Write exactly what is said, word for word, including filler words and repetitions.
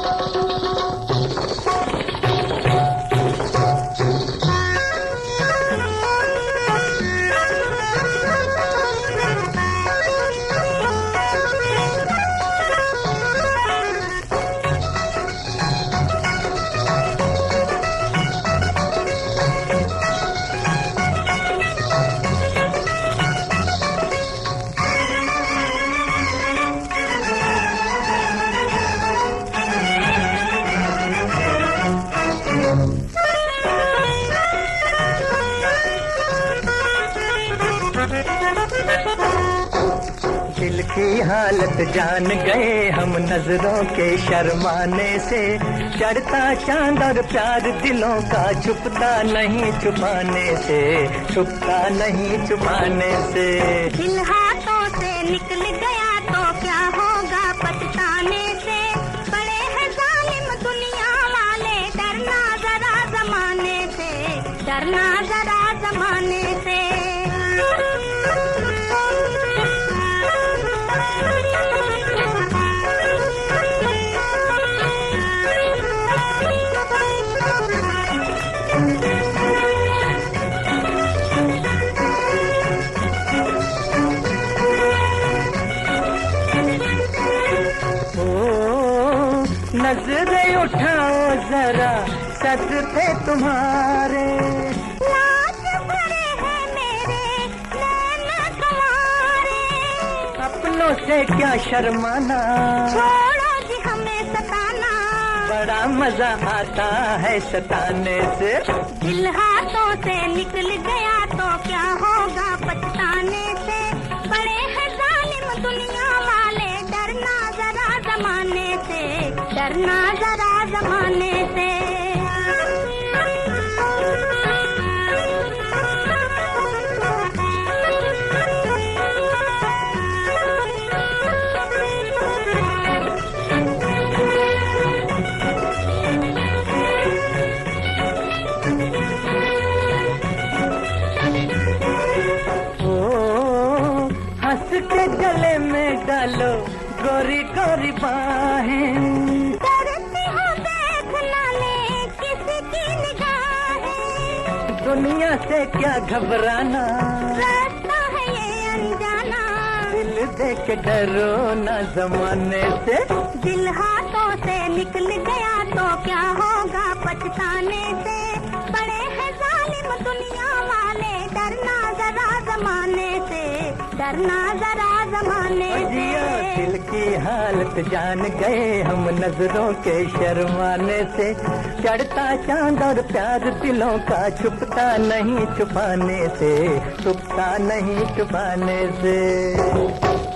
दिल की हालत जान गए हम नजरों के शर्माने से, चढ़ता चांद और प्यार दिलों का छुपता नहीं छुपाने से, छुपता नहीं छुपाने से। दिल हाथों से निकल गया तो क्या होगा पछताने से, बड़े हैं जालिम दुनिया वाले, डरना जरा जमाने से, डरना जरा जमाने से। नजरें उठाओ जरा सद पे तुम्हारे, लाज भरे हैं मेरे नैन तुम्हारे, अपनों से क्या शर्माना, छोड़ो जी हमें सताना, बड़ा मजा आता है सताने से। दिल हाथों से निकल गया तो क्या होगा पछताने से, बड़े हैं जालिम दुनिया वाले, डरना जरा जमाने से, डरना जरा जमाने से। हंस के गले में डालो गोरी गोरी बाहें, डरती हूँ देख ना ले किसी की निगाहें, दुनिया से क्या घबराना, रास्ता है ये अनजाना, दिल देख डरो ना जमाने से। दिल हाथों से निकल गया तो क्या होगा पछताने से, बड़े हैं जालिम दुनिया वाले, डरना जरा जमाने से, डरना जरा जमाने से। दिल की हालत जान गए हम नजरों के शर्माने से, चढ़ता चांद और प्यार दिलों का छुपता नहीं छुपाने से, छुपता नहीं छुपाने से।